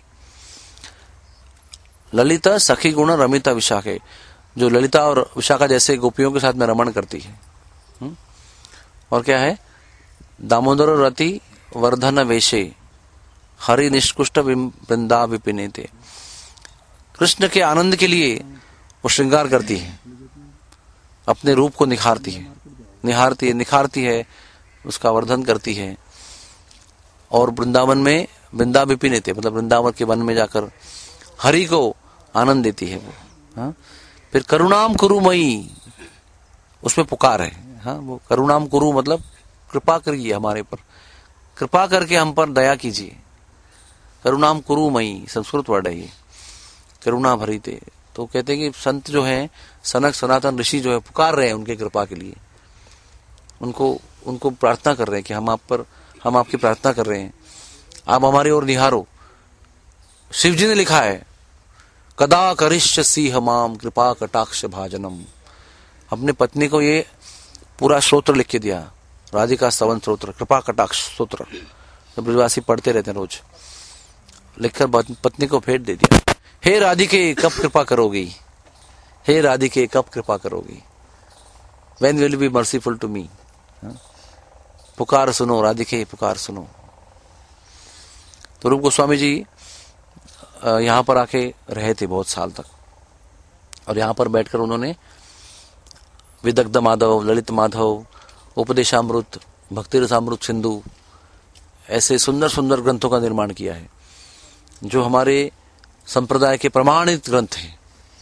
ललिता सखी गुण रमिता विशाखे, जो ललिता और विशाखा जैसे गोपियों के साथ में रमण करती है। और क्या है, दामोदर रति वर्धन वेशे, हरि निष्कुष्ट वृंदा विपिनेते, कृष्ण के आनंद के लिए वो श्रृंगार करती है, अपने रूप को निखारती है, निखारती है, उसका वर्धन करती है। और वृंदावन में वृंदा विपिनेते, मतलब वृंदावन के वन में जाकर हरि को आनंद देती है वो। हाँ? फिर करुणाम कुरुमयी, उसमें पुकार है। हाँ, वो करुणाम कुरु मतलब कृपा करिए हमारे पर, कृपा करके हम पर दया कीजिए। करुणाम कुरुमयी संस्कृत वर्ड है ये, करुणा भरीते। तो कहते हैं कि संत जो है, सनक सनातन ऋषि जो है, पुकार रहे हैं उनके कृपा के लिए, उनको प्रार्थना कर रहे हैं कि हम आपकी प्रार्थना कर रहे हैं, आप हमारी ओर निहारो। शिव जी ने लिखा है, कदा करिष्यसि हमाम कृपा कटाक्ष भाजनम। अपने पत्नी को ये पूरा स्तोत्र लिख के दिया, राधिका स्तवन स्तोत्र, कृपा कटाक्ष स्तोत्र, तो ब्रजवासी पढ़ते रहते हैं रोज। लिखकर पत्नी को भेंट दे दिया, हे राधिके कब कृपा करोगी, हे राधिके कब कृपा करोगी, when will be merciful to me. पुकार सुनो राधिके, पुकार सुनो। तो रूप गोस्वामी जी यहाँ पर आके रहे थे बहुत साल तक, और यहाँ पर बैठकर उन्होंने विदग्ध माधव, ललित माधव, उपदेशामृत, भक्ति रसामृत सिंधु, ऐसे सुंदर सुंदर ग्रंथों का निर्माण किया है, जो हमारे संप्रदाय के प्रमाणित ग्रंथ हैं।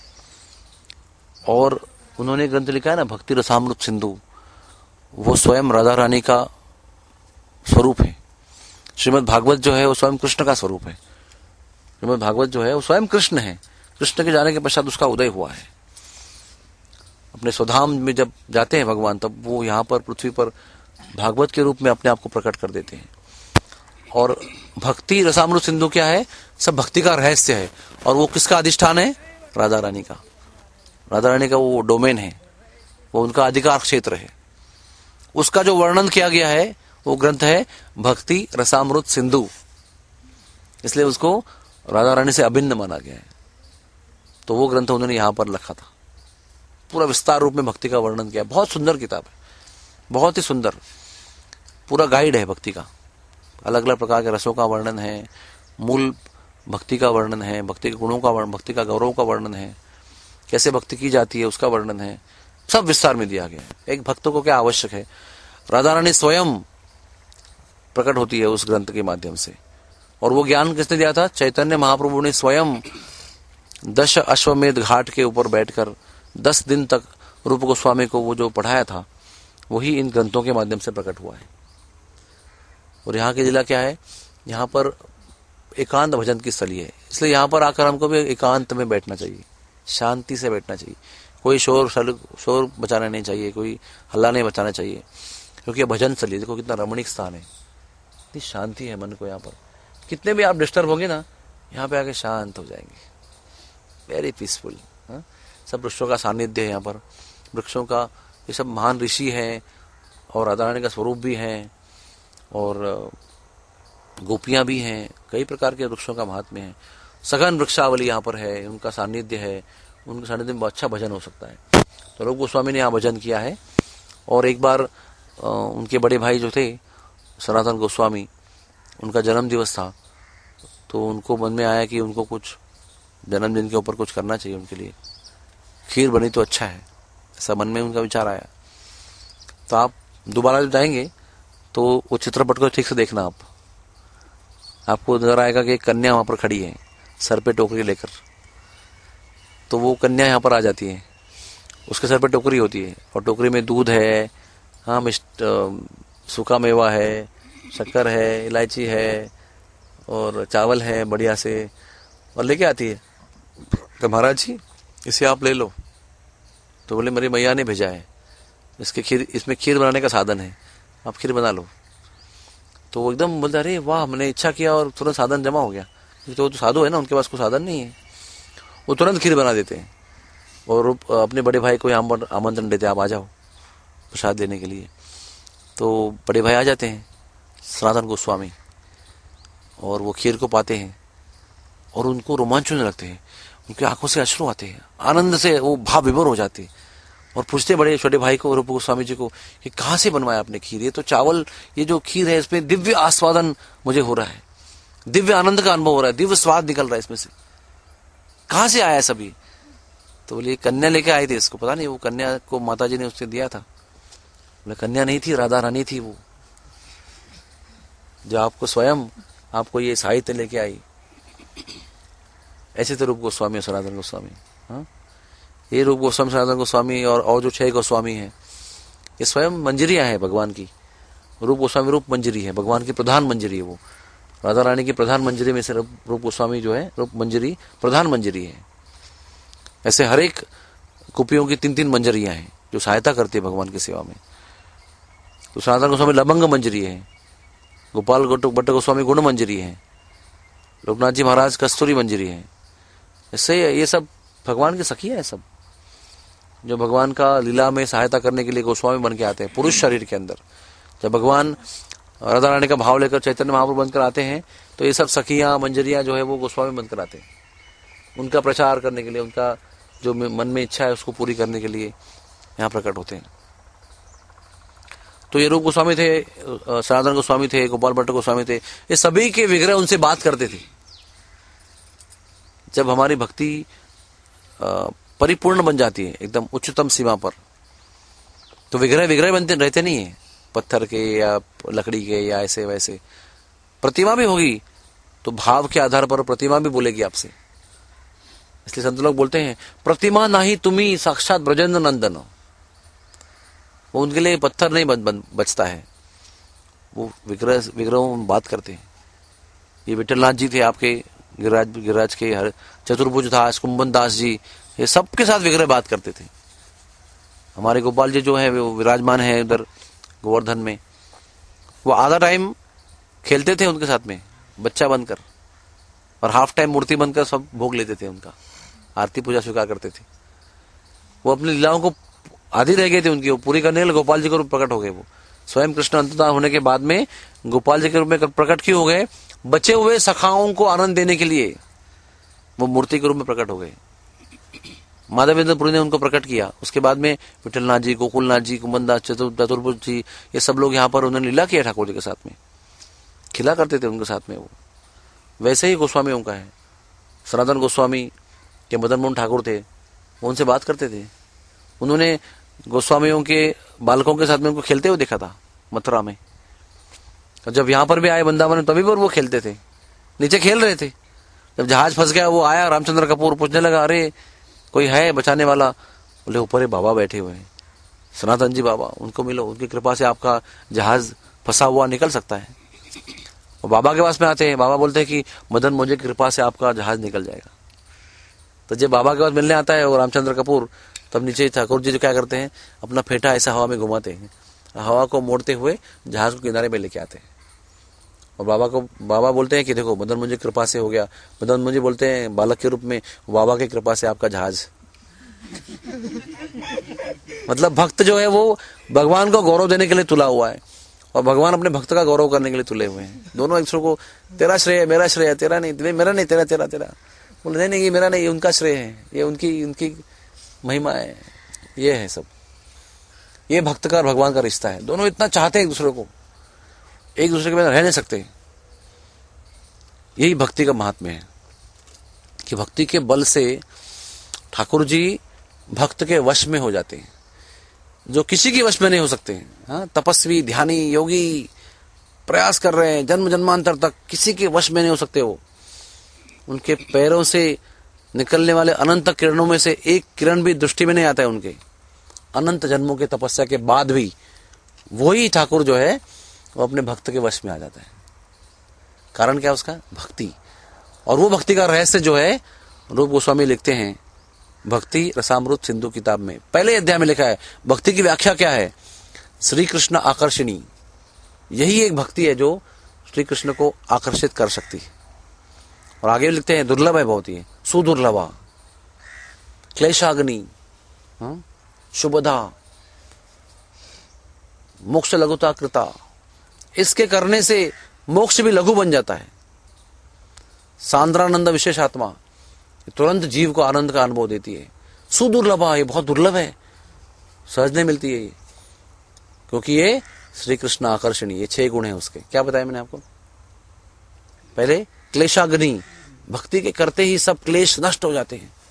और उन्होंने ग्रंथ लिखा है ना, भक्ति रसामृत सिंधु, वो स्वयं राधा रानी का स्वरूप है। श्रीमद् भागवत जो है वो स्वयं कृष्ण का स्वरूप है। श्रीमद् भागवत जो है वो स्वयं कृष्ण है। कृष्ण के जाने के पश्चात उसका उदय हुआ है। अपने स्वधाम में जब जाते हैं भगवान, तब वो यहाँ पर पृथ्वी पर भागवत के रूप में अपने आप को प्रकट कर देते हैं। और भक्ति रसामृत सिंधु क्या है, सब भक्ति का रहस्य है। और वो किसका अधिष्ठान है, राधा रानी का। राधा रानी का वो डोमेन है, वो उनका अधिकार क्षेत्र है। उसका जो वर्णन किया गया है वो ग्रंथ है भक्ति रसामृत सिंधु, इसलिए उसको राधा रानी से अभिन्न माना गया है। तो वो ग्रंथ उन्होंने यहाँ पर लिखा था, पूरा विस्तार रूप में भक्ति का वर्णन किया। बहुत सुंदर किताब है, बहुत ही सुंदर, पूरा गाइड है भक्ति का। अलग अलग प्रकार के रसों का वर्णन है, मूल भक्ति का वर्णन है, भक्ति के गुणों का वर्णन, भक्ति का गौरव का वर्णन है, कैसे भक्ति की जाती है उसका वर्णन है, सब विस्तार में दिया गया है। एक भक्त को क्या आवश्यक है, राधा रानी स्वयं प्रकट होती है उस ग्रंथ के माध्यम से। और वो ज्ञान किसने दिया था, चैतन्य महाप्रभु ने स्वयं 10 अश्वमेध घाट के ऊपर बैठकर 10 दिन तक रूप गोस्वामी को वो जो पढ़ाया था, वही इन ग्रंथों के माध्यम से प्रकट हुआ है। और यहाँ की लीला क्या है, यहाँ पर एकांत भजन की स्थली है, इसलिए यहाँ पर आकर हमको भी एकांत में बैठना चाहिए, शांति से बैठना चाहिए। कोई शोर बचाना नहीं चाहिए, कोई हल्ला नहीं बचाना चाहिए, क्योंकि भजन स्थली, देखो कितना रमणीक स्थान है, इतनी शांति है मन को। यहाँ पर कितने भी आप डिस्टर्ब होंगे ना, यहाँ पे आके शांत हो जाएंगे, वेरी पीसफुल। सब वृक्षों का सानिध्य है यहाँ पर, वृक्षों का, ये सब महान ऋषि हैं और राधा रानी का स्वरूप भी है, और गोपियां भी हैं, कई प्रकार के वृक्षों का महात्म्य है। सघन वृक्षावली यहाँ पर है, उनका सानिध्य है, उनके सानिध्य में अच्छा भजन हो सकता है। तो रूप गोस्वामी ने यहाँ भजन किया है। और एक बार उनके बड़े भाई जो थे सनातन गोस्वामी, उनका जन्म दिवस था, तो उनको मन में आया कि उनको कुछ जन्मदिन के ऊपर कुछ करना चाहिए उनके लिए, खीर बनी तो अच्छा है, ऐसा मन में उनका विचार आया। तो आप दोबारा जब जाएंगे तो वो चित्रपट को ठीक से देखना, आपको नजर आएगा कि एक कन्या वहां पर खड़ी है सर पे टोकरी लेकर। तो वो कन्या यहाँ पर आ जाती है, उसके सर पे टोकरी होती है और टोकरी में दूध है, हाँ सूखा मेवा है, शक्कर है, इलायची है और चावल है बढ़िया से, और लेके आती है। तो महाराज जी इसे आप ले लो। तो बोले मेरी मैया ने भेजा है, इसमें खीर बनाने का साधन है, आप खीर बना लो। तो वो एकदम बोलते अरे वाह, हमने इच्छा किया और तुरंत साधन जमा हो गया। तो साधु है ना, उनके पास कोई साधन नहीं है, वो तुरंत खीर बना देते हैं और अपने बड़े भाई को यहाँ पर आमंत्रण देते, आप आ जाओ प्रसाद देने के लिए। तो बड़े भाई आ जाते हैं सनातन गोस्वामी, और वो खीर को पाते हैं और उनको रोमांच होने लगते हैं, उनकी आंखों से अश्रु आते हैं, आनंद से वो भाव विभोर हो जाते हैं और पूछते बड़े छोटे भाई को, रूप गोस्वामी जी को, कि कहाँ से बनवाया आपने खीर? ये तो चावल, ये जो खीर है इसमें दिव्य आस्वादन मुझे हो रहा है, दिव्य आनंद का अनुभव हो रहा है, दिव्य स्वाद निकल रहा है इसमें से, कहाँ से आया सभी? तो बोले कन्या लेके आए थे इसको, पता नहीं वो कन्या को माता जी ने उससे दिया था। बोले कन्या नहीं थी, राधा रानी थी वो, जो आपको स्वयं आपको ये साहित्य लेके आई। ऐसे तो रूप गोस्वामी और सनातन गोस्वामी, हाँ, ये रूप गोस्वामी, सनातन गोस्वामी और जो 6 गोस्वामी हैं, ये स्वयं मंजरियां हैं भगवान की। रूप गोस्वामी रूप मंजरी है, भगवान की प्रधान मंजरी है, वो राधा रानी की प्रधान मंजरी में से रूप गोस्वामी जो है रूप मंजरी प्रधान मंजरी है। ऐसे हर एक कुपियों की 3-3 मंजरियां हैं जो सहायता करती है भगवान की सेवा में। तो सनातन गोस्वामी लबंग मंजरी है, गोपाल भट्ट गोस्वामी गुण मंजरी है, लोकनाथ जी महाराज कस्तूरी मंजरी है। इससे ये सब भगवान की सखी है, सब जो भगवान का लीला में सहायता करने के लिए गोस्वामी बन के आते हैं पुरुष शरीर के अंदर। जब भगवान राधा रानी का भाव लेकर चैतन्य महाप्रभु बनकर आते हैं तो ये सब सखियां मंजरियां जो है वो गोस्वामी बनकर आते हैं, उनका प्रचार करने के लिए, उनका जो मन में इच्छा है उसको पूरी करने के लिए यहाँ प्रकट होते हैं। तो ये रूप गोस्वामी थे, सनातन गोस्वामी थे, गोपाल भट्ट गोस्वामी थे, ये सभी के विग्रह उनसे बात करते थे। जब हमारी भक्ति परिपूर्ण बन जाती है एकदम उच्चतम सीमा पर, तो विग्रह बनते रहते नहीं है पत्थर के या लकड़ी के या ऐसे वैसे। प्रतिमा भी होगी तो भाव के आधार पर प्रतिमा भी बोलेगी आपसे। इसलिए संत लोग बोलते हैं प्रतिमा नाही तुम्ही साक्षात ब्रजेंद्र नंदन। वो उनके लिए पत्थर नहीं बचता है, वो विग्रहों में बात करते हैं। ये विठलनाथ जी थे आपके गिरिराज के, हर चतुर्भुज दास, कुंभन दास जी, ये सबके साथ विग्रह बात करते थे। हमारे गोपाल जी जो है वो विराजमान है उधर गोवर्धन में, वो आधा टाइम खेलते थे उनके साथ में बच्चा बनकर, और हाफ टाइम मूर्ति बनकर सब भोग लेते थे, उनका आरती पूजा स्वीकार करते थे। वो अपनी लीलाओं को आधी रह गए थे उनकी, वो पूरी करने के लिए गोपाल जी के रूप प्रकट हो गए। वो स्वयं कृष्ण अंततः होने के बाद में गोपाल जी के रूप में प्रकट क्यों हो गए? बचे हुए सखाओं को आनंद देने के लिए वो मूर्ति के रूप में प्रकट हो गए। माधवेंद्रपुरी ने उनको प्रकट किया। उसके बाद में विठलनाथ जी, गोकुलनाथ जी, कुंभनदास, चतुर्भुज जी, ये सब लोग यहाँ पर उन्होंने लीला किया ठाकुर जी के साथ में, खिला करते थे उनके साथ में। वो वैसे ही गोस्वामियों का है। सनातन गोस्वामी के मदन मोहन ठाकुर थे, वो उनसे बात करते थे। उन्होंने गोस्वामियों के बालकों के साथ में उनको खेलते हुए देखा था मथुरा में। जब यहाँ पर भी आए वृंदावन में तभी पर वो खेलते थे, नीचे खेल रहे थे। जब जहाज फंस गया, वो आया रामचंद्र कपूर, पूछने लगा अरे कोई है बचाने वाला? बोले ऊपर बाबा बैठे हुए हैं, सनातन जी बाबा, उनको मिलो, उनकी कृपा से आपका जहाज फंसा हुआ निकल सकता है। और बाबा के पास में आते हैं, बाबा बोलते हैं कि मदन मोहन जी की कृपा से आपका जहाज निकल जाएगा। तो जब बाबा के पास मिलने आता है और रामचंद्र कपूर, तब नीचे ठाकुर जी जो क्या करते हैं, अपना फेंटा ऐसा हवा में घुमाते हैं, हवा को मोड़ते हुए जहाज को किनारे पे लेके आते हैं। और बाबा बोलते हैं कि देखो मदन मोहन जी की कृपा से हो गया। मदन मोहन जी बोलते हैं बालक के रूप में, बाबा की कृपा से आपका जहाज। मतलब भक्त जो है वो भगवान को गौरव देने के लिए तुला हुआ है और भगवान अपने भक्त का गौरव करने के लिए तुले हुए हैं। दोनों एक दूसरे को, तेरा श्रेय मेरा श्रेय, तेरा नहीं मेरा नहीं, तेरा तेरा तेरा। बोले नहीं ये मेरा नहीं, ये उनका श्रेय है, ये उनकी महिमा है, ये है सब। ये भक्त का और भगवान का रिश्ता है। दोनों इतना चाहते हैं एक दूसरे को, एक दूसरे के बिना रह नहीं सकते। यही भक्ति का महात्म्य है कि भक्ति के बल से ठाकुर जी भक्त के वश में हो जाते हैं, जो किसी के वश में नहीं हो सकते हैं। हाँ, तपस्वी, ध्यानी, योगी प्रयास कर रहे हैं जन्म जन्मांतर तक, किसी के वश में नहीं हो सकते। वो उनके पैरों से निकलने वाले अनंत किरणों में से एक किरण भी दृष्टि में नहीं आता है उनके, अनंत जन्मों के तपस्या के बाद भी। वही ठाकुर जो है वो अपने भक्त के वश में आ जाता है। कारण क्या उसका? भक्ति। और वो भक्ति का रहस्य जो है, रूप गोस्वामी लिखते हैं भक्ति रसामृत सिंधु किताब में, पहले अध्याय में लिखा है भक्ति की व्याख्या क्या है। श्री कृष्ण आकर्षणी, यही एक भक्ति है जो श्री कृष्ण को आकर्षित कर सकती है। और आगे लिखते हैं दुर्लभ है बहुत, ही सुदुर्लभा, क्लेशाग्नि, शुभदा, मोक्ष लघुता कृता। इसके करने से मोक्ष भी लघु बन जाता है। सांद्रानंद विशेषात्मा, तुरंत जीव को आनंद का अनुभव देती है। सुदुर्लभा, ये बहुत दुर्लभ है, सहज नहीं मिलती है ये, क्योंकि ये श्री कृष्ण आकर्षणी, ये 6 गुण है उसके। क्या बताया मैंने आपको पहले? क्लेशाग्नि, भक्ति के करते ही सब क्लेश नष्ट हो जाते हैं।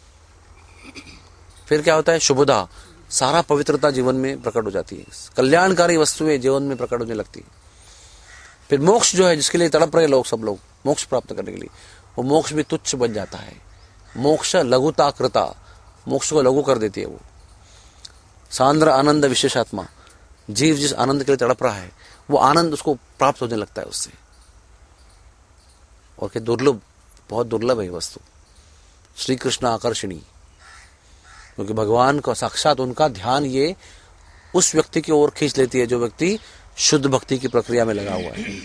फिर क्या होता है? शुभदा, सारा पवित्रता जीवन में प्रकट हो जाती है, कल्याणकारी वस्तुएं जीवन में प्रकट होने लगती है। फिर मोक्ष जो है, जिसके लिए तड़प रहे लोग, सब लोग मोक्ष प्राप्त करने के लिए, वो मोक्ष भी तुच्छ बन जाता है। मोक्ष लघुता कृता, मोक्ष को लघु कर देती है वो। सांद्र आनंद विशेषात्मा, जीव जिस आनंद के लिए तड़प रहा है वो आनंद उसको प्राप्त होने लगता है उससे। और क्या दुर्लभ, बहुत दुर्लभ है वस्तु श्री कृष्ण आकर्षणी, क्योंकि भगवान का साक्षात उनका ध्यान ये उस व्यक्ति की ओर खींच लेती है जो व्यक्ति शुद्ध भक्ति की प्रक्रिया में लगा हुआ है।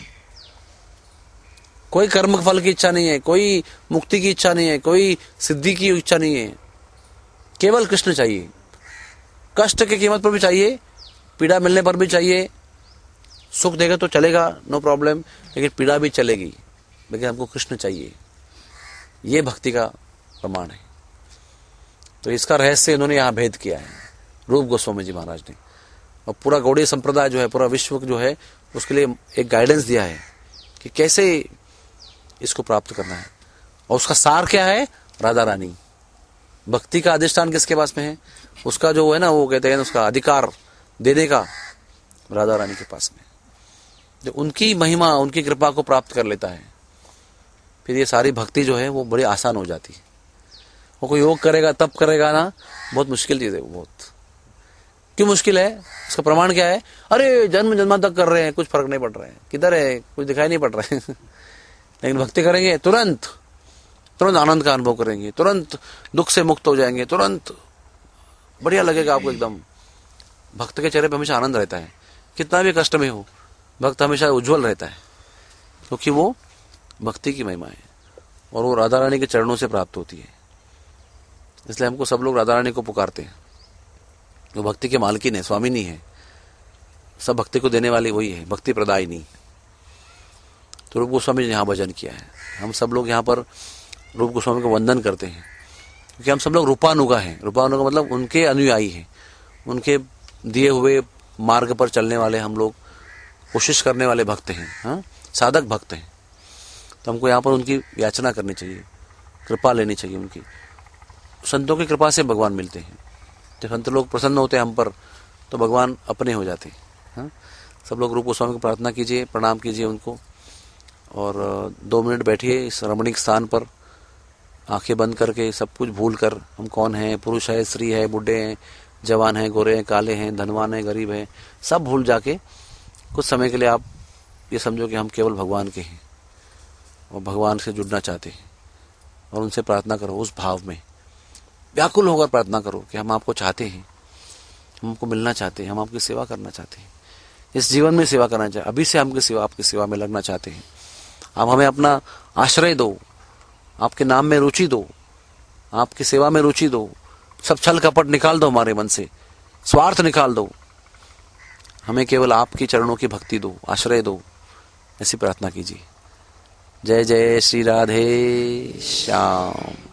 कोई कर्म फल की इच्छा नहीं है, कोई मुक्ति की इच्छा नहीं है, कोई सिद्धि की इच्छा नहीं है, केवल कृष्ण चाहिए। कष्ट की कीमत पर भी चाहिए, पीड़ा मिलने पर भी चाहिए। सुख देगा तो चलेगा, नो प्रॉब्लम, लेकिन पीड़ा भी चलेगी, लेकिन हमको कृष्ण चाहिए। ये भक्ति का प्रमाण है। तो इसका रहस्य इन्होंने यहाँ भेद किया है रूप गोस्वामी जी महाराज ने। और पूरा गौड़ीय संप्रदाय जो है, पूरा विश्व जो है, उसके लिए एक गाइडेंस दिया है कि कैसे इसको प्राप्त करना है। और उसका सार क्या है? राधा रानी। भक्ति का अधिष्ठान किसके पास में है? उसका जो है ना, वो कहते हैं उसका अधिकार देने का राधा रानी के पास में। जो उनकी महिमा, उनकी कृपा को प्राप्त कर लेता है, फिर ये सारी भक्ति जो है वो बड़ी आसान हो जाती है। वो कोई योग करेगा, तप करेगा ना, बहुत मुश्किल चीज है वो। बहुत क्यों मुश्किल है? उसका प्रमाण क्या है? अरे जन्म जन्म तक कर रहे हैं, कुछ फर्क नहीं पड़ रहा है, किधर है, कुछ दिखाई नहीं पड़ रहा है। लेकिन भक्ति करेंगे तुरंत आनंद का अनुभव करेंगे, तुरंत दुख से मुक्त हो जाएंगे, तुरंत बढ़िया लगेगा आपको एकदम। भक्त के चेहरे पे हमेशा आनंद रहता है, कितना भी कष्ट में हो, भक्त हमेशा उज्जवल रहता है, क्योंकि वो भक्ति की महिमा है और वो राधा रानी के चरणों से प्राप्त होती है। इसलिए हमको सब लोग राधा रानी को पुकारते हैं। वो भक्ति के मालकिन है, स्वामिनी है, सब भक्ति को देने वाली वही है, भक्ति प्रदायिनी। तो रूप गोस्वामी ने यहाँ भजन किया है। हम सब लोग यहाँ पर रूप गोस्वामी को वंदन करते हैं, क्योंकि हम सब लोग रूपानुगा हैं। रूपानुगा मतलब उनके अनुयायी हैं, उनके दिए हुए मार्ग पर चलने वाले हम लोग, कोशिश करने वाले भक्त हैं, हाँ, साधक भक्त हैं। तो हमको यहाँ पर उनकी याचना करनी चाहिए, कृपा लेनी चाहिए उनकी। संतों की कृपा से भगवान मिलते हैं। जब संत लोग प्रसन्न होते हैं हम पर, तो भगवान अपने हो जाते हैं। हाँ, सब लोग रूप गोस्वामी को प्रार्थना कीजिए, प्रणाम कीजिए उनको, और 2 मिनट बैठिए इस रमणीक स्थान पर, आंखें बंद करके, सब कुछ भूल कर, हम कौन हैं, पुरुष है, स्त्री है, बूढ़े हैं, जवान हैं, गोरे हैं, काले हैं, धनवान हैं, गरीब हैं, सब भूल जाके कुछ समय के लिए आप ये समझो कि हम केवल भगवान के हैं और भगवान से जुड़ना चाहते हैं, और उनसे प्रार्थना करो उस भाव में, व्याकुल होकर प्रार्थना करो कि हम आपको चाहते हैं, हम आपको मिलना चाहते हैं, हम आपकी सेवा करना चाहते हैं, इस जीवन में सेवा करना चाहते हैं, अभी से हमकी सेवा, आपकी सेवा में लगना चाहते हैं। आप हमें अपना आश्रय दो, आपके नाम में रुचि दो, आपकी सेवा में रुचि दो, सब छल कपट निकाल दो हमारे मन से, स्वार्थ निकाल दो, हमें केवल आपकी चरणों की भक्ति दो, आश्रय दो, ऐसी प्रार्थना कीजिए। जय जय श्री राधे श्याम।